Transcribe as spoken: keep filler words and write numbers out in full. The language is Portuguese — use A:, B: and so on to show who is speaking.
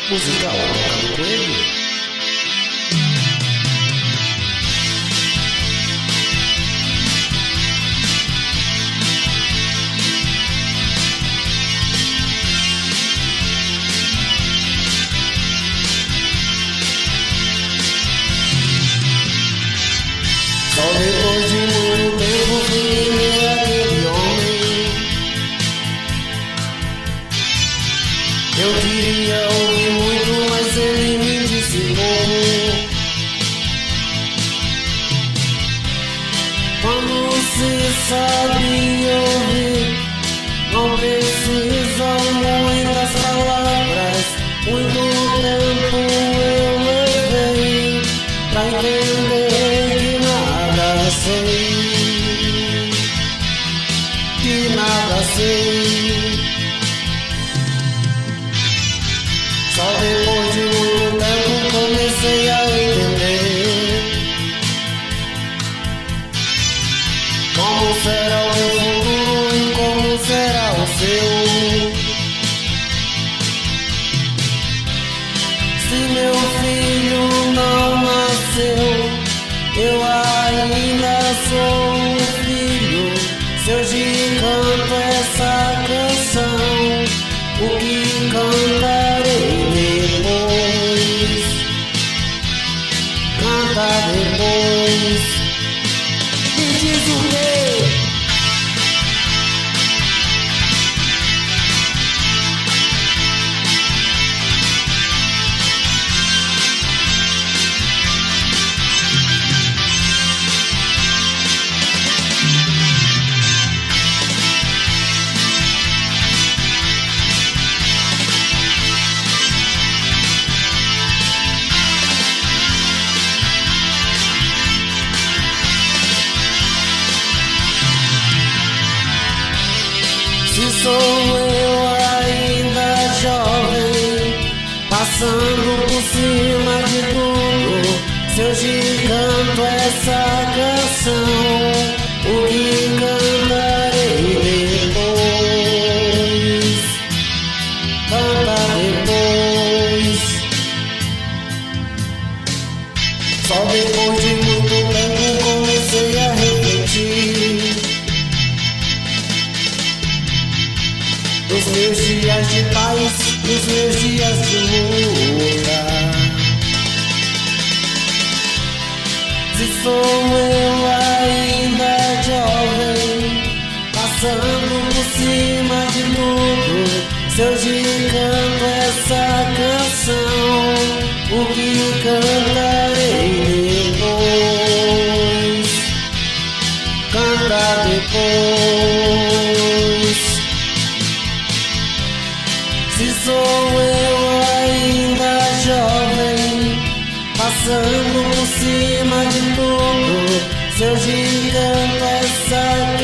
A: Musical Tocando Coelho. Só depois de muito tempo vim ver aquele homem. Eu queria ouvir muito, mas ele me disse pouco. Quando se sabe ouvir, não precisa muitas palavras. Muito tempo eu levei pra entender que nada sei, que nada sei. Só depois de muito tempo comecei a entender como será o meu futuro e como será o seu. Se meu filho não nasceu, eu ainda sou um filho. Se hoje canto essa canção, o que cantarei depois? Canta depois. Me diz o quê? Se sou eu ainda jovem, passando por cima de tudo, se hoje canto essa canção, o que cantarei depois? Canta depois. Só depois de muito tempo comecei a refletir dos meus dias de paz, dos meus dias de luta. Se sou eu ainda jovem, passando por cima de tudo, se hoje canto essa canção, o que cantarei depois? Canta depois. Se sou eu ainda jovem, passando por cima de tudo, se hoje canto essa